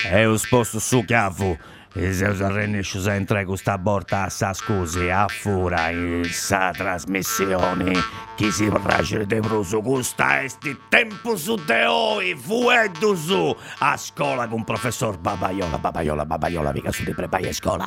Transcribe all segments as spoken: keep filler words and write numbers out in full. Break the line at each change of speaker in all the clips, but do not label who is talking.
E ho sposto su cafu. E se arrennisce se entra questa porta a sa scusi a fura in sa trasmissione chi si piace de pruso gusta esti tempo su de oi fueddu su a scuola con professor Babaiola Babaiola Babaiola mica su di prepai a scuola.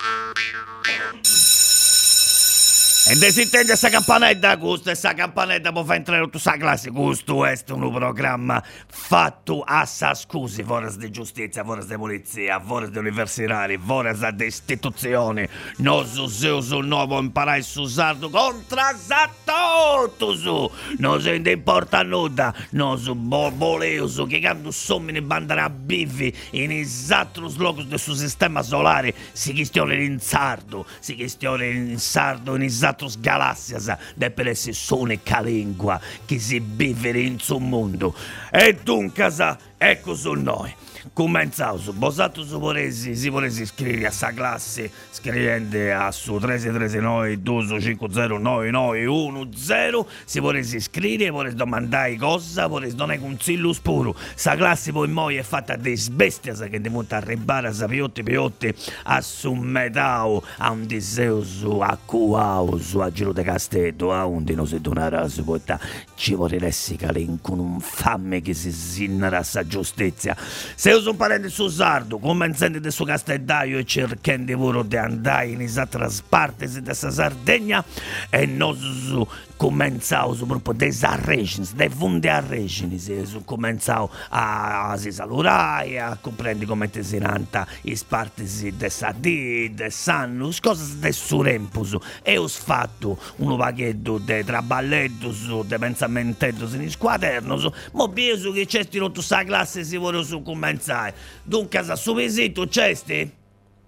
E desintende essa campanetta, questo essa campanetta può far entrare tutta la classe, questo è un programma fatto a sa scusi, forse di giustizia, forse di polizia, forse di universitari, forse di istituzioni, non so se uso nuovo imparai su sardo contra tutto su, non se ne importa nulla, non so boleo su che quando sono in bandera a bivi in esatto locus del suo sistema solare si chistione in sardo, si chistione in sardo in esatto galassia de per essere sonica lingua che si vivere in suo mondo e dunque ecco su noi cominciamo su bosato su voresi si voresi iscrivere a sta classe scrivendo a su tre sei tre sei nove due cinque zero nove nove uno zero si voresi iscrivere voresi domandare cosa voresi donare consiglio spuro sta classe poi moi è fatta di bestia che devono arrivare a sapiotti piotti a su metao a un diseo su a cuau su a giro de castello a un di non si donare su porta ci vorresti calin con un fame che si sinnera sa giustizia se io sono parente su sardo comenzando del suo castellaio e cercando lavoro di andare in esatta parte della Sardegna e non su cominciamo su proprio dei arregini dei fondi arregini se su cominciamo a, a si salutare a comprendere come ti si nanta i sparti de sadi de sanno cose del suo tempo e ho fatto un paghetto de traballetto su de pensamento in squaderno su mo bieso che c'è sti rotto sta classe si vuole su cominciare dunque sa su visito c'è sti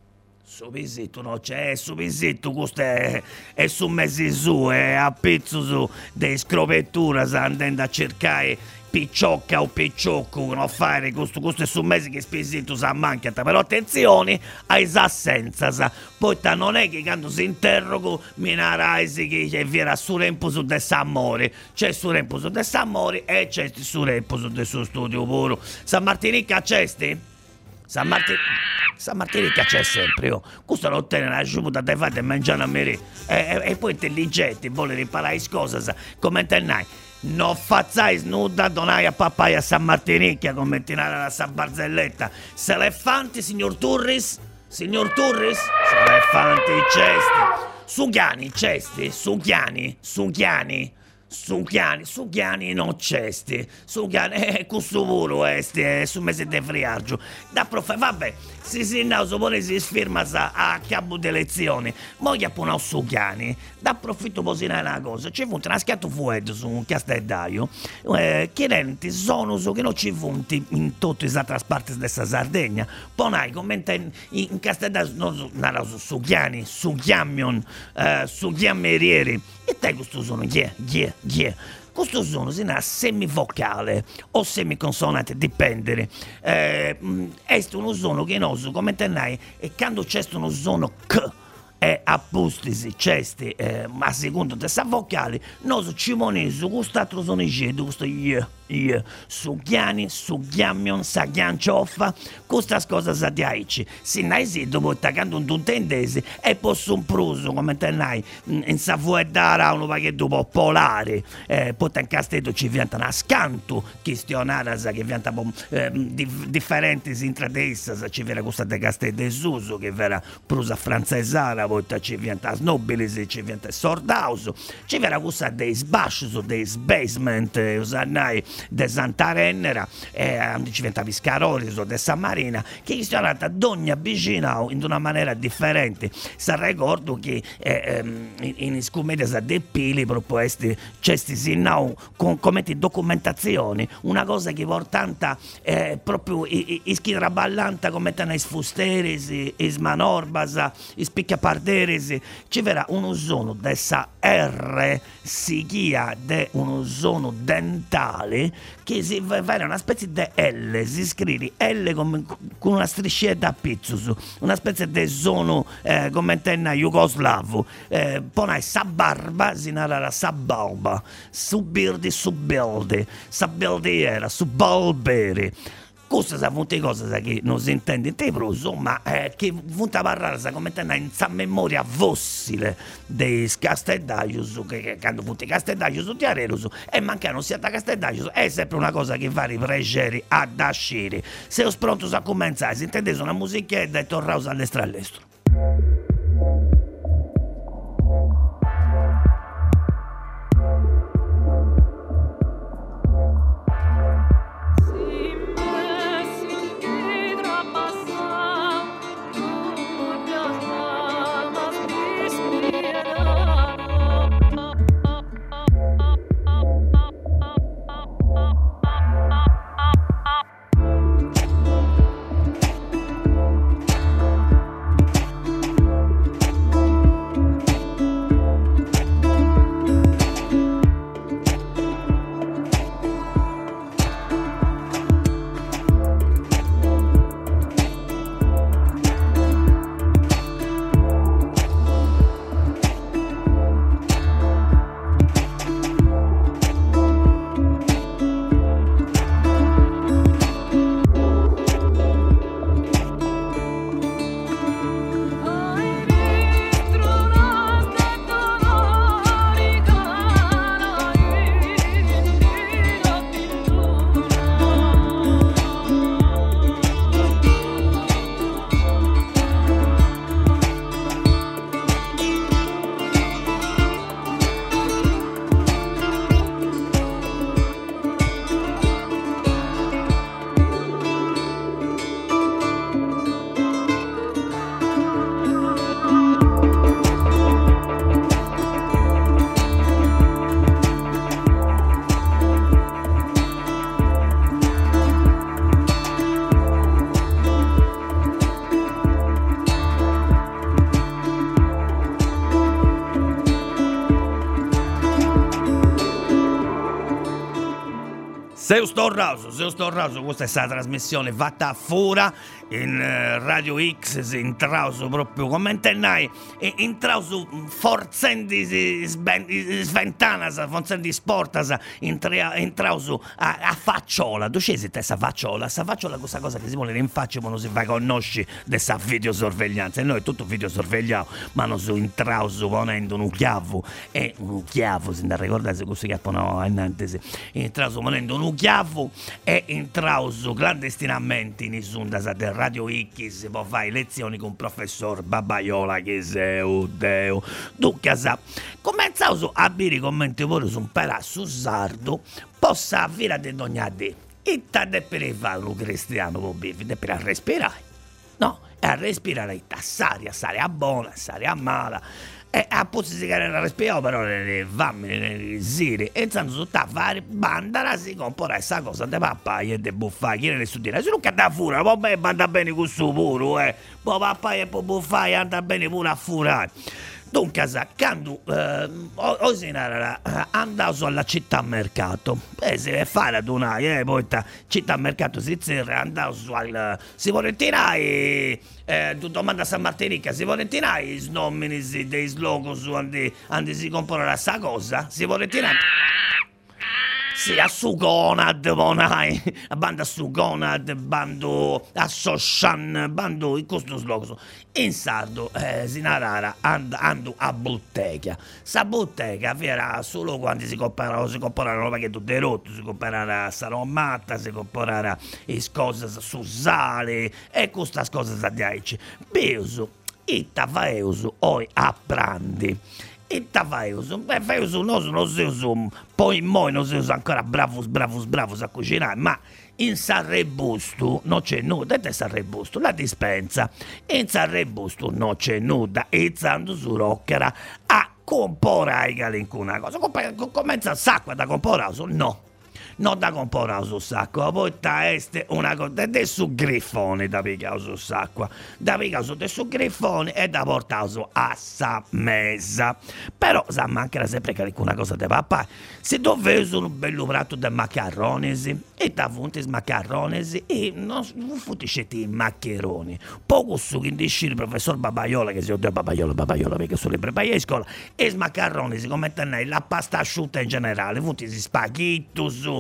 su visito no c'è su visito questo è, è su mesi su è a pezzo su de scrovettura sta andando a cercare picciocca o picciocco non fare questo, questo è su mesi che spesito sa mancata però attenzione a assenza sa poi ta non è che quando si interrogo mi naraisi che c'è viera su tempo su de s'amore c'è su tempo su de s'amore e c'è su tempo su de suo studio puro San Martinica c'è sti? San Martinica San Martinica c'è sempre oh. Questo non ottiene la giubuta dai fatti e mangiano a me e, e, e poi intelligenti vuole riparare cose sa come intendai non fazzai snuda donai a papà a San Martinicchia come tinare a San Barzelletta Selefanti signor Turris signor Turris Selefanti cesti Sughiani cesti Sughiani Sughiani Sughiani Sughiani non cesti Sughiani eh questo puro este su mese de friargio da profe vabbè si si nauso pure si sfirma sa a cabo de lezioni moglie punao Sughiani da approfitto posina una cosa ci funti una schiatto fuetto su un castellaio eh, chiedenti sono su che non ci funti in tutte le altre parti della Sardegna ponai commenta in, in castellaio non no, su Sughiani Sughiamion eh, Sughiammerieri e te questo sono yeah yeah yeah questo sono si una semivocale o semiconsonante dipendere eh, è uno sono che non so come tenai e quando c'è uno sono c e appustisi cesti eh, a secondo dessa vocale noi ci moneso quest'altro sono i questo yeah yeah Sughiani Sughiamion Saghiancioffa queste cose sa di aici si nai si dopo attaccando un tuntendese e posso un pruso come tenai in savuedara uno paghetto popolare eh, poi in castello ci viene una scanto questionare che viene eh, dif- differenti intra essa ci viene questa de castello desuso che vera prusa francesara volta ci viene snobilis ci viene sordauso ci viene questa dei sbascios dei basement usannai de Santarennera e eh, ci viene Viscaroriso de San Marina che è stata d'ogni vicina in una maniera differente sa ricordo che eh, in, in scumedia de pili proposti c'è sti sinnau con come documentazioni una cosa che portanta eh, proprio ischidra ballanta come tana sfusteris is manorbas is picchiaparderis ci verrà uno sono dessa R si chia de uno sono dentale che si fa una specie di L si scrive L con, con una striscietta a pizzo una specie di sono eh, come intenna jugoslavo eh, poi sa barba si narra sa barba subirdi subbildi sa bildiera su balberi Queste sono tutte cose che non si intende in te proso, ma eh, che punta a parlare come te in sa memoria fossile dei castellaglios, che, che quando punti castellaglios ti areros, e mancano sia da castellaglios, è sempre una cosa che va riprendere ad ascire. Se ho pronto a cominciare, si intende una musichetta e tornare all'estero all'estero. Se sto raso, se sto raso, questa è la trasmissione fatta fuori in uh, Radio X, in trauso proprio come intendai, in trauso forzendi sventanas, forzendi sportas, in, in trauso a, a facciola. Tu scesi te sta facciola, sta facciola questa cosa che si vuole in faccia ma non si fa conosci dessa videosorveglianza, e noi tutto videosorvegliamo, ma non so in trauso ponendo un chiavo, e un chiavo, se non ricordate questo chiappo no, innanzi, in trauso ponendo un chiavo e in trauso clandestinamente in isunda del Radio X si può fare lezioni con il professor Babaiola che sei un deo. Dunque sa cominciamo a bere commenti pure su un palazzo sardo possa avere di ogni dì e tanto per fare un cristiano può bere per respirare, no? E a respirare a saria, saria buona, saria mala. E a pozzi si carena respirare però le fammi le sire e sanno sotto a fare banda si compora questa cosa de papaya e de buffai chi ne studiare se non che da fura vabbè banda bene con suo puro eh poi papaya e poi buffai anda bene pure a furare. Dunque, quando eh, Osinara eh, andavo alla città mercato, e si deve fare ad una, eh, poi città mercato si zerra, andavo al, si vuole tirare, eh, tu domanda a San Martinica, si vuole tirare i nomini dei slogos quando si compra questa cosa, si vuole tirare. Sì, a su Conad, bonai, a banda su Conad, bando a Soshan, bando in questo slogo. In sardo, eh, si narrara, and, ando a bottega. Sa bottega era solo quando si comprava, si comprava roba che tutte rotte, si comprava saromatta, si comprava le cose su sale, e queste cose da dieci. Beuso, itta faeuso, oi a brandi. E ta faius, beh faius non non si usa, poi moi non si usa ancora bravus bravus bravus a cucinare, ma in Sanrebusto non c'è nulla, e Sanrebusto la dispensa, in Sanrebusto non c'è nulla, e zando su rocchera a comporare una cosa, comincia sacco da comporare, no. Non da comprare su sacco, poi ta este una cosa de su griffone da pigliare su sacco, da pigliare su de su griffone e da portare su a sa mesa. Però sa mancherà sempre che una cosa de papà. Se dovesse un bello prato de maccaroni e da funti maccaroni e non futiscetti i maccheroni. Poco su che dice il professor Babaiola che si odia Babaiola Babaiola perché sono le prepari a scuola e maccaroni come tenere la pasta asciutta in generale, funti spaghetti su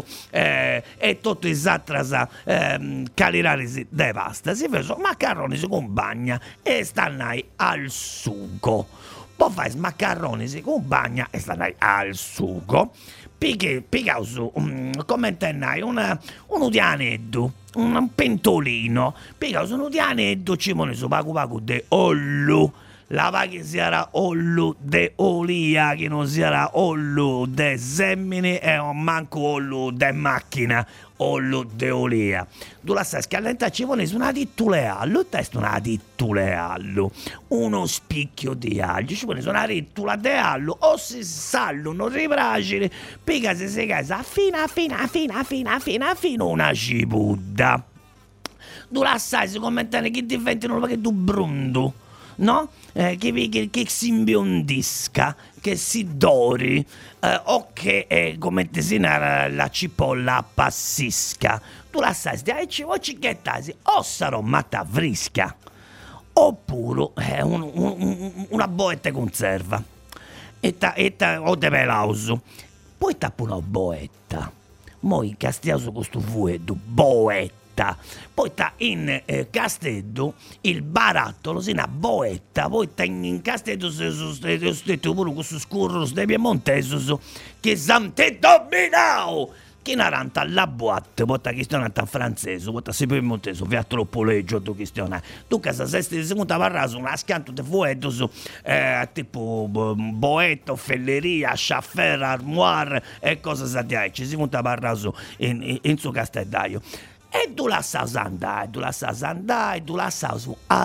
eh, e tutti i altres eh, calirari de pasta si fece maccarroni con bagna e stannai al sugo. Poi fai maccarroni con bagna e stannai al sugo. Pighi, pigausu, um, come intennai, una, un udianeddu, un pentolino, pigausu un udianeddu, ci mone su pagu pagu de ollu, lava che sia ollu de olia, che non sia ollu de semmini e manco ollu de macchina, ollu de olia. Tu la sai scalenta ci vuole una dittuleallo, il testo una dittuleallo, uno spicchio di aglio, ci vuole una rittula de allo, o si sallo non ripragile, pica se si casa fina fina fina fina fina fino una cipudda. Tu la sai si commentano che diventano perché tu brundu, no? Eh, che, che, che si imbiondisca, che si dori, eh, o che eh, come desinare la cipolla appassisca. Tu la sai, stai ci vuoi cicchettasi, o sarò matta frisca, oppure eh, un, un, un, una boetta conserva, e ta, e ta, o de pelauso. Poi tappo una boetta, mo in castiaso questo fuetto, boetta. Poi sta in eh, Casteddu il barattolo, si una boetta, poi sta in, in Casteddu sono stati pure questo scurro dei piemontesi che sante dominao, che naranta la boatte, poi sta questionata in francese, poi sta si piemontese, via troppo leggio tu questionare. Tu casa sei seconda parra su una scanto di fuetto, eh, tipo boetta, felleria, schaffer, armoire e cose sadiai, ci si conta parra su in, in, in suo Casteddaio. E tu la sai andare, tu la sai andare, tu la sai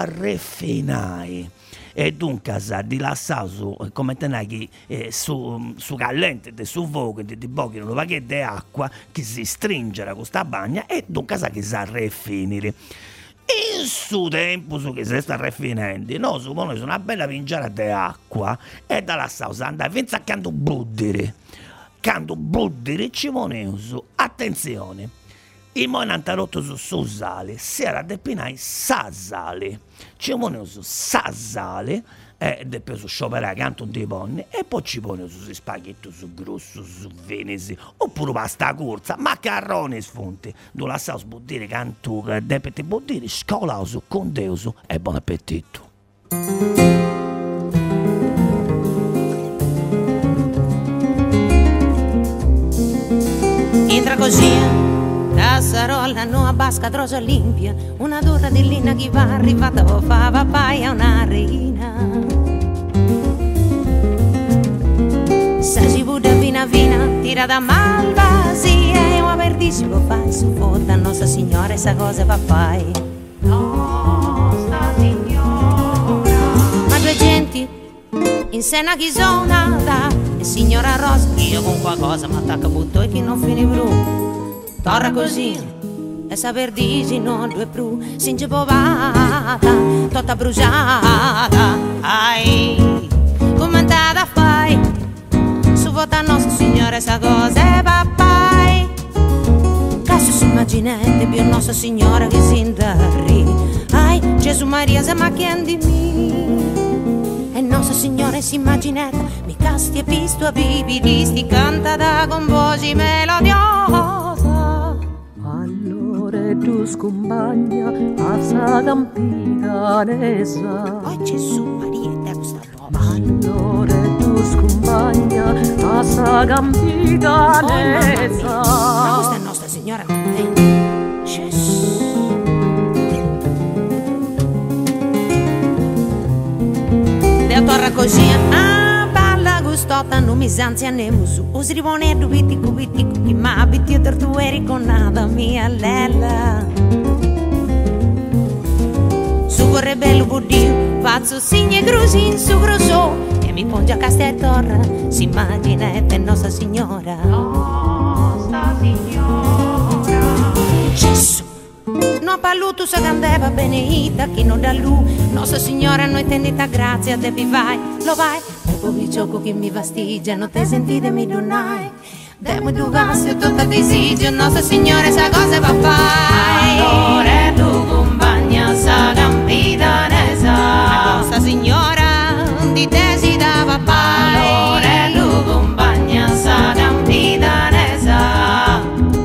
arrefinare. E dunque di la sai come tenai eh, su, su callente, su fuoco, di, di pochi un pacchetto di acqua che si stringe con questa bagna e dunque sa che si arrefinire. In su tempo su che si sta arrefinando, no, suppone una bella pingiara di acqua e dalla sai andare pensa a canto buddire. Canto buddire ci vuole su, attenzione. Il monantarotto su su sale, si era depinai sa sale, ci pone su sa sale, e dopo su scioperare canto di ponne, e poi ci pone su spaghetti su grosso, su venesi, oppure pasta corsa, maccarroni sfonti, dove la sa sbuddire canto, depete buddire, scolato con Deus e buon appetito.
Entra così. Cassarola, no basca, droga limpia, una dura di lina che va arrivata, fa papaya una reina. Se si buda vina vina, tira da malvasia, e un verdissimo fai su fotta, Nostra Signora, esa cosa va fai. Nostra Signora. Ma due genti, in sena chi sono nata, e signora Rosa, io con qualcosa mi attacca butto e chi non fini blu. Torra così, e saper dici no due più, singe povata, tutta bruciata, ai, commentata fai, su vota nostra Signora esa cosa e papai, caso si immaginate più Nostra Signora che si indarri, ai, Gesù Maria se macchian di me, e Nostra Signora si immaginata, mi casti e pisto a bibilisti, cantata con voci melodiosa.
Tu scompagna a sa campidanesa.
Oh Gesù Maria e te questa roba.
Allora tu scompagna a sa campidanesa.
Oh, ma questa è Nostra Signora contenta. Gesù. Deo torra così. Ah, balla gustotta, non mi sanzia ne musu. Usi ripone dubiti cubiti cucchi, ma abiti e tu eri con nada mia lella. Su corre bello buddino, faccio segni e cruci in su grosso, e mi ponge a casta e torra, si immagina e te Nostra Signora. Nostra Signora. Gesù. No palluto sa candeva beneita, chi non da lui, Nostra Signora noi tendita grazia, devi vai, lo vai, e poi gioco che mi vastiglia, non te sentite mi donai, devo tu vasti tutta disigi, Nostra Signora sa cosa va fai. Allora tu compagna sa campidanesa, Nostra Signora di te si dava pai. Allora tu compagna sa campidanesa,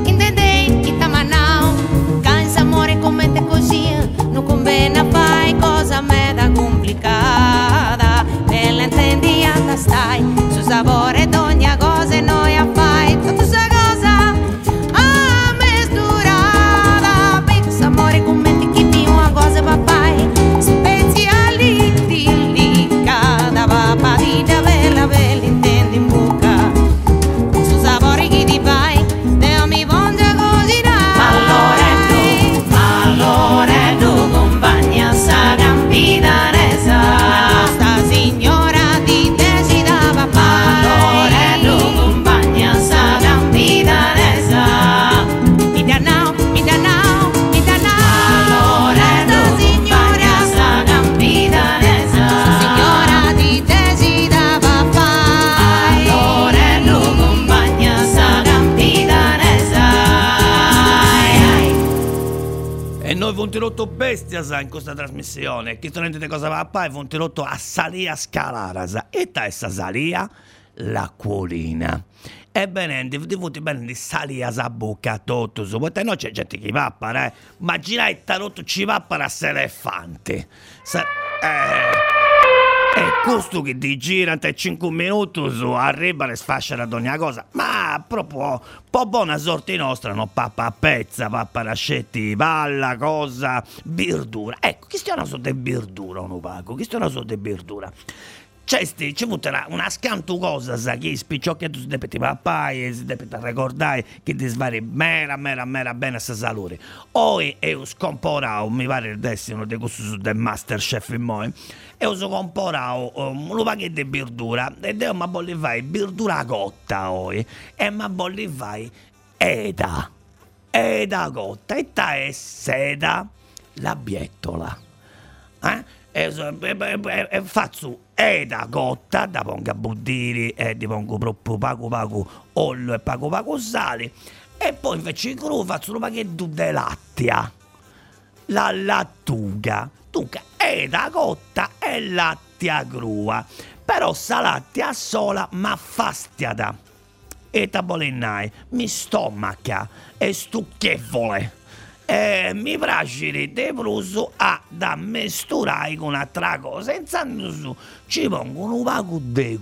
vontirotto bestia sa in questa trasmissione. Chi tu rendete cosa va a fare? Vontirotto a salia scalarasa. E ta essa salia? L'acquolina. Ebbene, di vuoti bene di salia sa bocca tutto su. Poi no c'è gente che va a eh. Immaginai tarotto ci va a essere elefanti. Sa- eh... E questo che ti gira tra cinque minuti su arriva e sfascia ad ogni cosa. Ma proprio un po' buona sorte nostra, no? Pappa a pezza, pappa rascetti, palla, cosa, birdura. Ecco, che stiamo so di birdura, non pago, che stiamo so di birdura. C'è sti, c'è avuto una scanto cosa, sa, che spicciocchiato si deve pappai, si deve ricordare che ti svari mera, mera, mera bene a sa salute. Oi e scomporao, mi pare il destino di questo su del Masterchef in moi, e ho scomporao um, un pacchetto di birdura, e devo ma bolli fai birdura cotta, oi, e ma bolli fai eda, eda cotta, e ta è seda, la biettola, eh? E, e, e, e faccio eda cotta da ponga buddiri e di pongo proprio pago pago olio e pago pago sale e poi invece cru faccio un pacchetto di lattia, la lattuga, dunque eda cotta e lattia crua, però sa lattia sola ma fastiata e tabolinai mi stomaca e stucchevole. Eh, mi piace di bruso a da mesturare con un'altra cosa. Senza su ci pongo un pago di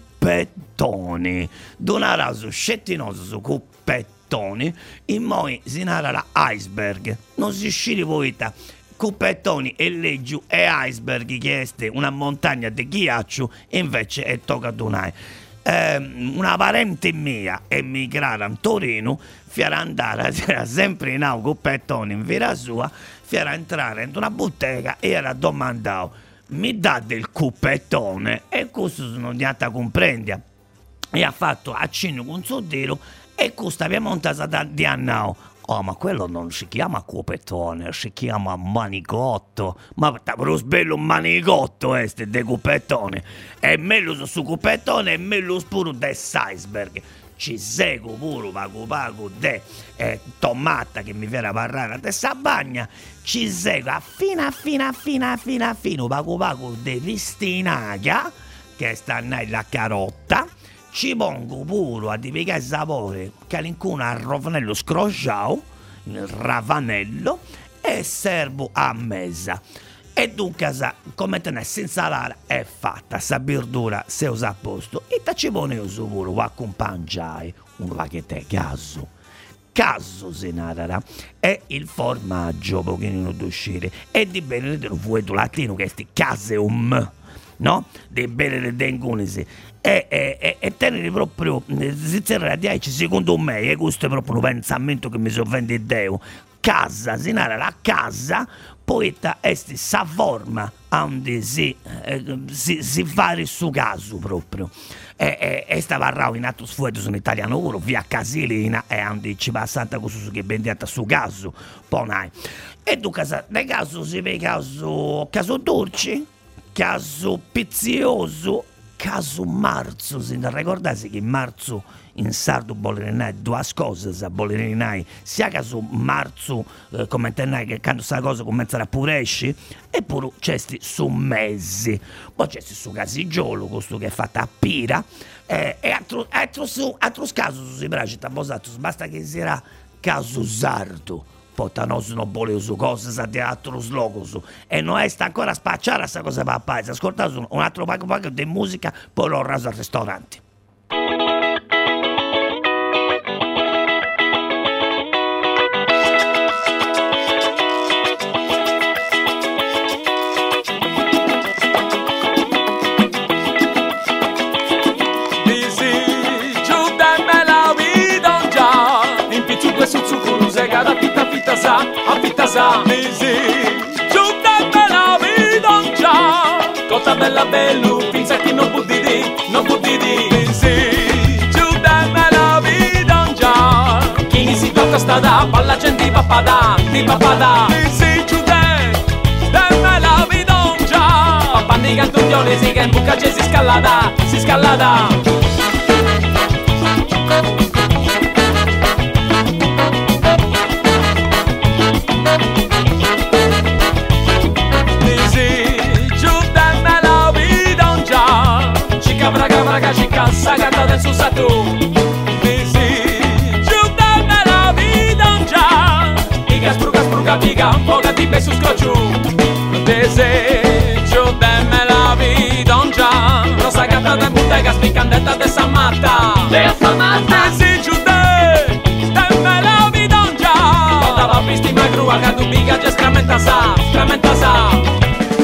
cuppettoni. D'una raso scettinoso su cuppettoni. In moi si narra iceberg. Non si sciri poeta. Cuppettoni e leggiu e iceberg che è una montagna di ghiaccio invece è tocca donai. Eh, una parente mia emigrata a Torino fiera andare era sempre in auto cuppettone in via sua fiera entrare in una bottega e era domandato mi dà del cuppettone e questo sono andato a comprendere e ha fatto accenno con suo dito e questa abbiamo montato da di annao. Oh, ma quello non si chiama cuppettone, si chiama manicotto. Ma per bello manicotto este de cuppettone. E meglio su cuppettone e meglio pure de iceberg. Ci seguo pure pago pago de eh, tomata che mi viene a parlare de sa bagna. Ci seguo fino a fino a fino a fino a fino pago pago de vistinaga che sta nella carotta. Ci pongo pure a diventare il sapore che all'incuna al ravanello scrosciao, il ravanello, e servo a mesa. E dunque, come te ne senza lara è fatta, sa birdura se usa a posto. E ci pone uso pure, o accompagnai un pacchetto di caso. Caso si narra è il formaggio, un pochino d'uscire, e di bene del vuoto latino che è sti caseum. No? Dei bene dengunisi e, e, e, e tenere proprio zizzerra di aici secondo me e questo è proprio un pensamento che mi sovvende Deo casa, si narra la casa poeta esti sa forma onde si, eh, si, si fare su caso proprio e, e, e stava rao in altro sfueto in italiano puro via Casilina e onde ci va santa cosa che bendiata su caso ponai e tu casa nel caso si vede caso caso dolci caso pizzioso, caso marzo, se non ricordate che in marzo in sardo bolerinai due cose, bolerinai sia caso marzo, eh, come intenai che quando sta cosa comincia a puresci, e pure c'è sti su mesi, poi c'è sti su casigiolo, questo che è fatta a pira, eh, e altro, altro, su, altro caso si braci, basta che sia caso sardo. Potanoso non vuole su cose sa di altro slogo e non è sta ancora a spacciare a sta cosa papà ascoltate un altro paio paio di musica poi l'ho raso al ristorante.
A fitta sa, misi, giunta bella vita già, cosa bella bello, pensa che non può dire, non può dire, misi, giunta bella vita già, chi si tocca sta da, palla gente di papada, di papada, misi, giunta bella vita già, papà di cantuglione si che in buca c'è si scalada, si scalada. scatta del susato. Misi, giù da la vita già. Iga spruga spruga piga, un po' di bei su scrociu. Misi, giù da la vita già. Rosa gatta da bottega, spiccandetta de Samatta. De Samatta. Misi, giù da la vita già. Toda la pisti ma grua, cadu biga, già scramenta sa, scramenta sa.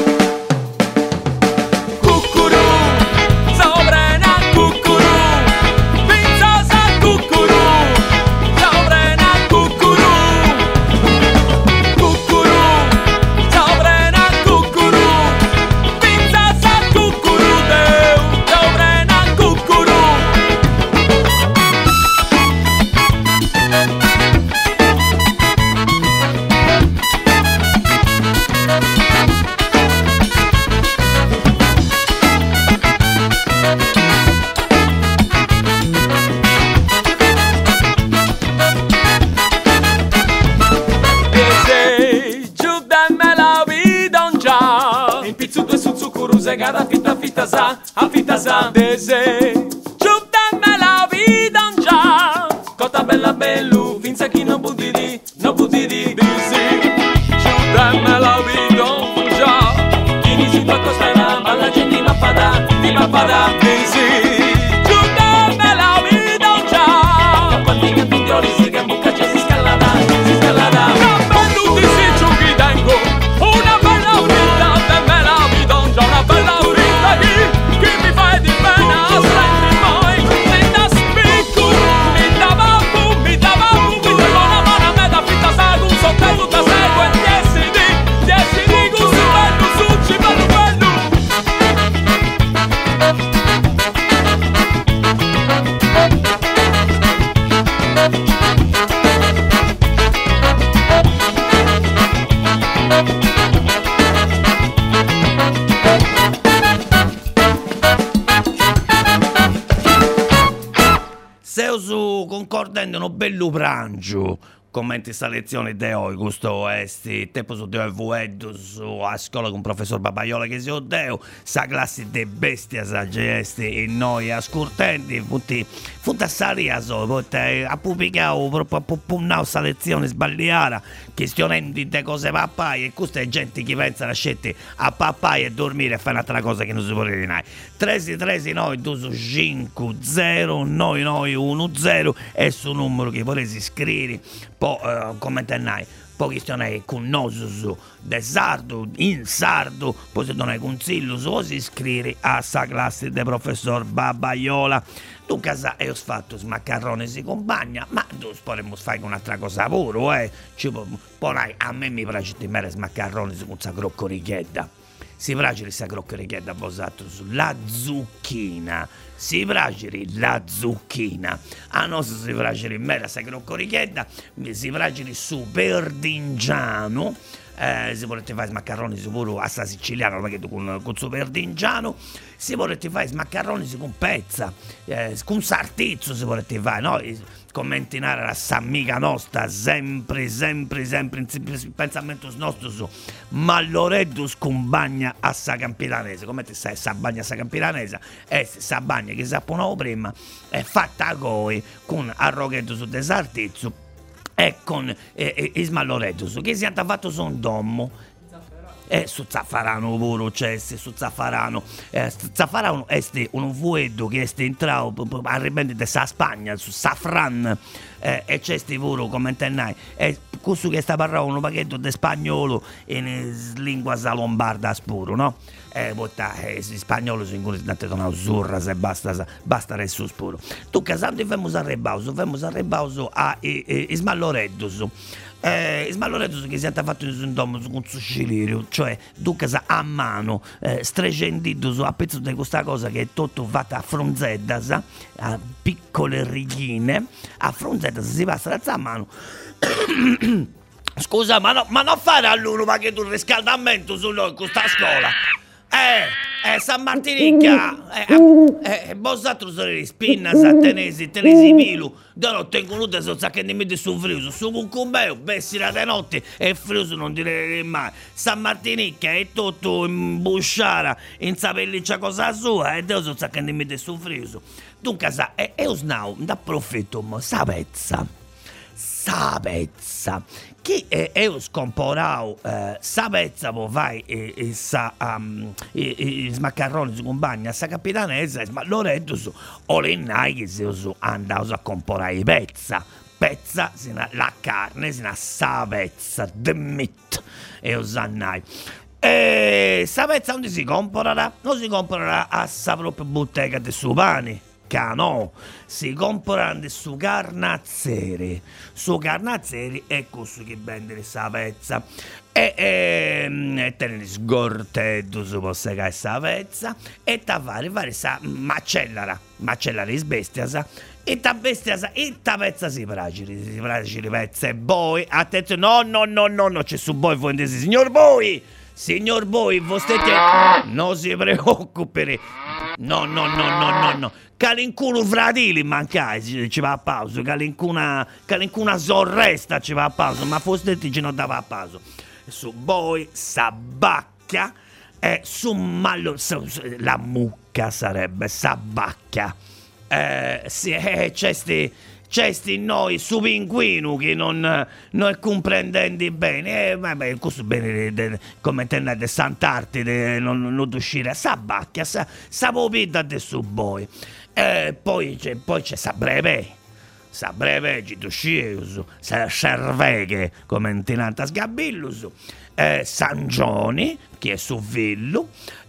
Segada fitta fitta sa, a fitta sa. Dese, giù dammi la vita già. Cota bella bellu, finza chi non puti di, non puti di. Dese, giù dammi la vita già. Chi mi si fa costare, ma la gente va a fare, ti va a fare. Dese, giù dammi la vita già. Quanti cantiglioli si che bucca c'è si scalada, si scalada. Bellu ti si giù chi tengo, una bella vita, dammi la vita già, una bella vita chi mi fai di pena, senti mai, mi da spicco, mi da vapu, mi da vapu, mi da buona mano, me da fitta sagu, sotto tutta segue, dieci di, dieci di, gusto bello, succi, bello bello.
Seusu concordando un bello pranzo. Commenti sta lezione di oggi, questo esti tempo su Deo e Vuedo su a scuola con professor Babaiola che si odeo, sa classe de bestia sa gesti e noi ascoltenti, punti funtassaria so, poi a pubblicare proprio a punnare sta lezione sbagliata, questionando de cose pappai e questa è gente che pensa a scelte a pappai e dormire e fare un'altra cosa che non si può rinare. tre tre nove due cinque zero nove nove uno zero è su numero che vorresti scrivere. Poi uh, commentare, poi questionare con nosus de sardo, in sardo, poi se non hai consiglio, o si iscrivi a sta classe del professor Babaiola. Tu casa e ho fatto smaccarrone si compagna, ma tu potremmo fare con un'altra cosa pure, eh? Ci può, poi a me mi piace di mere smaccarrone con questa croccorichetta. Si piace questa croccorichetta posato sulla zucchina. Si piace la zucchina. A noi si piace di mere questa croccorichetta, si piace su perdingiano. Eh, si volete fare smaccarroni sicuro a sta siciliano perché tu con, con suo perdingiano si volete fare smaccarroni con pezza eh, con sartizzo si volete fare no? Commentinare la sa amica nostra sempre sempre sempre in pensamento nostro su Malloreddu scombagna a sa campiranese come ti sai sa bagna a sa campiranese e sa bagna che sappono prima è fatta a coi con arroghetto su de sartizzo e con eh, eh, Ismalloreddu che si è fatto su un domo e eh, su Zaffarano pure c'è su Zaffarano eh, Zaffarano è un vuedo che è entrato a ribende di sa Spagna su Safran eh, e c'è sti pure come tenai e questo che sta parlando un pacchetto di spagnolo in lingua lombarda spuro no? Eh, botta, eh, spagnolo sono in cui non usurra se basta basta resto spuro tu casando femmos a rebauso femmos a rebauso a eh, eh, Ismalloreddu eh, Ismalloreddu che si è fatto in un domo con su scilirio cioè tu casa a mano eh, strecendito su a pezzo di questa cosa che è tutto fatta a fronzeddas a piccole righine a fronzeddas si passa a mano scusa ma, no, ma non fare all'uno ma che tu riscaldamento su noi con sta scuola eh Eh, San Martinicchia, eh, eh, bosatro sorelle spinna, sa tenesi, tenesi pilu, da non tengono nuda se sa che ne mette su friuso, su cucumbeo, bessira de notte e friuso non dire mai. San Martinicchia è tutto in busciara, in sapelliccia cosa sua, e Dio sa che ne mette su friuso. Dunque sa, e e usnau, da profetum, sapezza, sapezza. Chi è eu scomporau eh, sa pezza po fai e, e sa um, e, e, i maccarroni si compagna sa capitanessa ma loredus o le nai che si usu andaus a comporare i pezza pezza sina la carne sina sa pezza the meat e usannai e sa pezza onde si comporerà? Non si comporerà a sa propria bottega de su pane. No, si comprano su carnazzeri, su carnazzeri è questo che vende la pezza e, e, e tenere sgortetto su possa che sa pezza e ta fare fare sa macellara, macellara is bestia sa e ta bestia sa e ta pezza si fragili, si fragili pezza e poi attenzione no no no no no c'è su voi voi signor voi signor voi voi stete non si preoccupere. No, no, no, no, no, no. Calincuno fratelli mancai, ci, ci va a pausa. Calincuna, calincuna sorresta ci va a pausa, ma forse ti ci non dava a pausa. Su voi sabacchia e su mallo, su, su, la mucca sarebbe sabacchia. Eh, sì, eh, c'è sti, c'è sti noi su pinguino che non, non comprendendo bene, eh, vabbè, questo bene, de, de, come tenete Sant'Arti, de, non, non uscire, sabacchia, sa, sa popita de su voi. Eh, poi c'è, poi c'è sa breve, sa breve, ci uscius, sa cerveghe, come in tinanta sgabillus, eh, San Gioni, che è su Villu,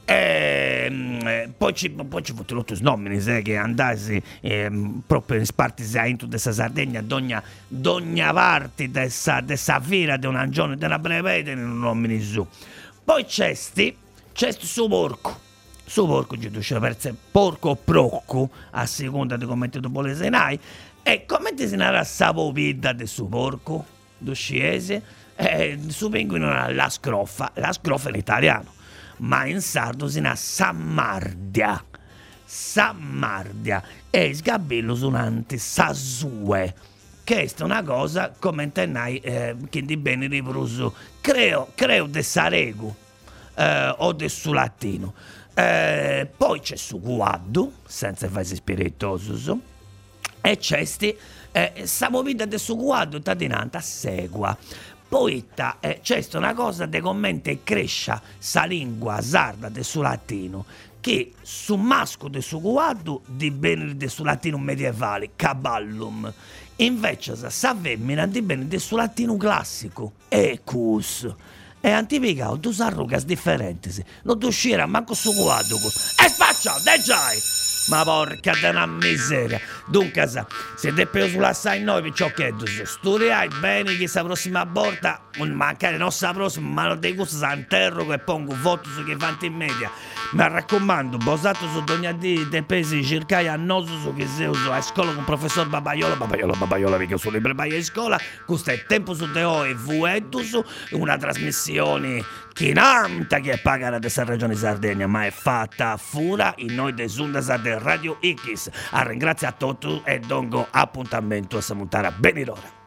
E, poi ci poi ci fu tutti i nomi eh, che andasi eh, proprio in spartisi in tutta questa Sardegna dogna dogna parte dessa dessa fila di un giorno di una brevete non nomini su poi c'è sti c'è sti su porco su porco ci tu per porco o procco a seconda di come ti dopo le senai e come ti se ne era sapopida di su porco dusciese e su pinguino la scroffa la scroffa in italiano ma in sardo si na Sammardia, Sammardia e sgabello suonante Sasue, che è una cosa come intendai eh, che di bene ripruso, creo, creo de Saregu eh, o de su latino. Eh, poi c'è su guaddu, senza farsi spiritoso, e c'è sti, eh, samovida de su guaddu tadinanta segua. Poi eh, c'è una cosa de commenta e crescia sa lingua sarda de su latino che su masco de su guardo di bene de su latino medievale caballum invece sa femmina di bene de su latino classico ecus e antipicato tu s'arrugas differenti non tu uscire manco su guardo e spaccia de giai ma porca de una miseria dunque sa se te peso sulla sai noi picciocchetti studiai bene che sa prossima volta magari non sa prossima ma non dei gusti sa interrogo e pongo voto su che vanti in media mi raccomando bosato su ogni di de pesi cercai a noso su che se uso a scuola con professor Babaiolo Babaiolo Babaiolo perché sono libri in scuola questo è tempo su Teo e Vuetus una trasmissione chinanta che è pagata della regione Sardegna ma è fatta fura in noi de Sundas del Radio X a ringrazio a tutti e dongo appuntamento a Samuntara Benidorm.